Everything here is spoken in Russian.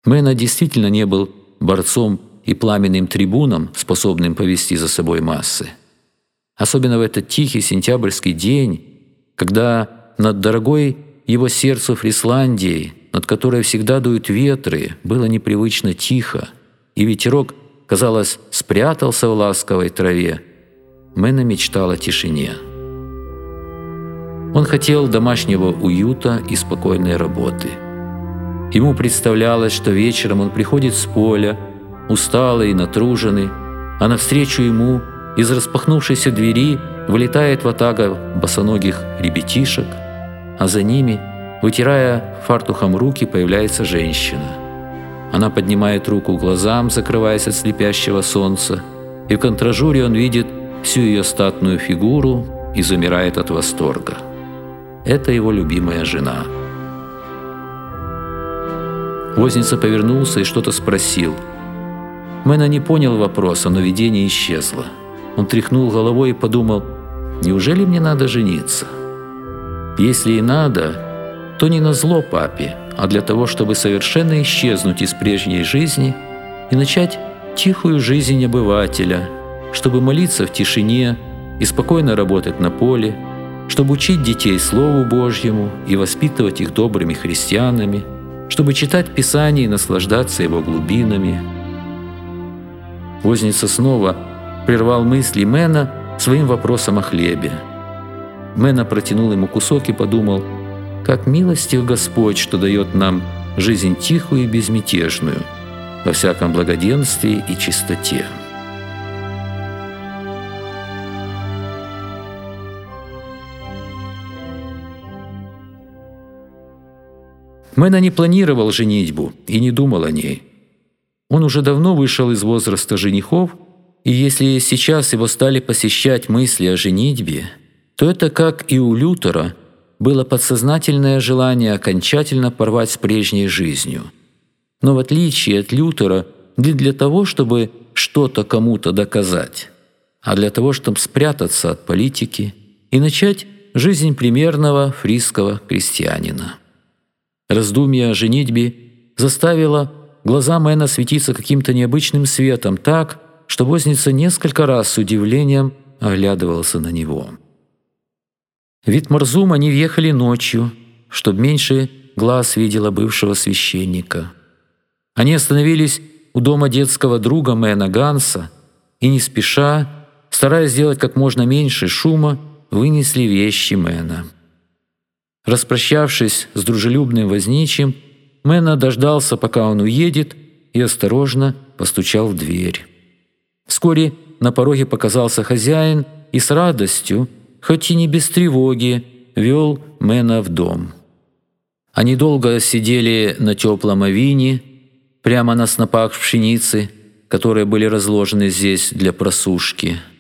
Мэна действительно не был борцом и пламенным трибуном, способным повести за собой массы. Особенно в этот тихий сентябрьский день, когда над дорогой его сердцу Фрисландией, над которой всегда дуют ветры, было непривычно тихо, и ветерок, казалось, спрятался в ласковой траве, Мэна мечтал о тишине. Он хотел домашнего уюта и спокойной работы. Ему представлялось, что вечером он приходит с поля, усталый и натруженный, а навстречу ему из распахнувшейся двери вылетает ватага босоногих ребятишек, а за ними, вытирая фартухом руки, появляется женщина. Она поднимает руку к глазам, закрываясь от слепящего солнца, и в контражуре он видит всю ее статную фигуру и замирает от восторга. Это его любимая жена. Возница повернулся и что-то спросил. Мэна не понял вопроса, но видение исчезло. Он тряхнул головой и подумал: неужели мне надо жениться? Если и надо, то не назло папе, а для того, чтобы совершенно исчезнуть из прежней жизни и начать тихую жизнь обывателя, чтобы молиться в тишине и спокойно работать на поле, чтобы учить детей Слову Божьему и воспитывать их добрыми христианами, чтобы читать Писание и наслаждаться его глубинами. Возница снова прервал мысли Мэна своим вопросом о хлебе. Мэна протянул ему кусок и подумал: как милостив Господь, что дает нам жизнь тихую и безмятежную, во всяком благоденствии и чистоте. Мэна не планировал женитьбу и не думал о ней. Он уже давно вышел из возраста женихов, и если сейчас его стали посещать мысли о женитьбе, то это, как и у Лютера, было подсознательное желание окончательно порвать с прежней жизнью. Но в отличие от Лютера, не для того, чтобы что-то кому-то доказать, а для того, чтобы спрятаться от политики и начать жизнь примерного фрисского крестьянина. Раздумье о женитьбе заставило глаза Мэна светиться каким-то необычным светом так, что возница несколько раз с удивлением оглядывался на него. В Витмарзум они въехали ночью, чтобы меньше глаз видела бывшего священника. Они остановились у дома детского друга Мэна Ганса и не спеша, стараясь сделать как можно меньше шума, вынесли вещи Мэна. Распрощавшись с дружелюбным возничим, Мэна дождался, пока он уедет, и осторожно постучал в дверь. Вскоре на пороге показался хозяин и с радостью, хоть и не без тревоги, вел Мэна в дом. Они долго сидели на теплом авине, прямо на снопах пшеницы, которые были разложены здесь для просушки.